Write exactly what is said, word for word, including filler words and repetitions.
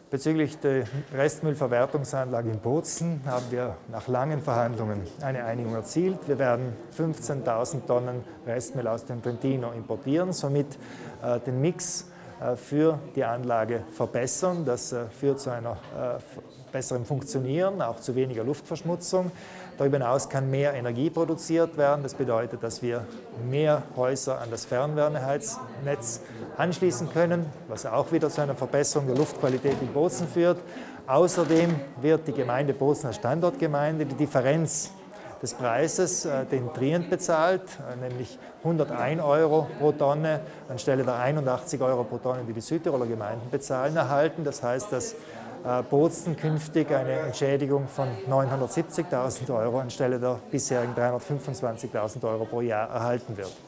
Bezüglich der Restmüllverwertungsanlage in Bozen haben wir nach langen Verhandlungen eine Einigung erzielt. Wir werden fünfzehntausend Tonnen Restmüll aus dem Trentino importieren, somit äh, den Mix äh, für die Anlage verbessern. Das äh, führt zu einer äh, besseren Funktionieren, auch zu weniger Luftverschmutzung. Darüber hinaus kann mehr Energie produziert werden. Das bedeutet, dass wir mehr Häuser an das Fernwärmeheiznetz anschließen können, was auch wieder zu einer Verbesserung der Luftqualität in Bozen führt. Außerdem wird die Gemeinde Bozen als Standortgemeinde die Differenz des Preises, äh, den Trient bezahlt, äh, nämlich hundertein Euro pro Tonne anstelle der einundachtzig Euro pro Tonne, die die Südtiroler Gemeinden bezahlen, erhalten. Das heißt, dass äh, Bozen künftig eine Entschädigung von neunhundertsiebzigtausend Euro anstelle der bisherigen dreihundertfünfundzwanzigtausend Euro pro Jahr erhalten wird.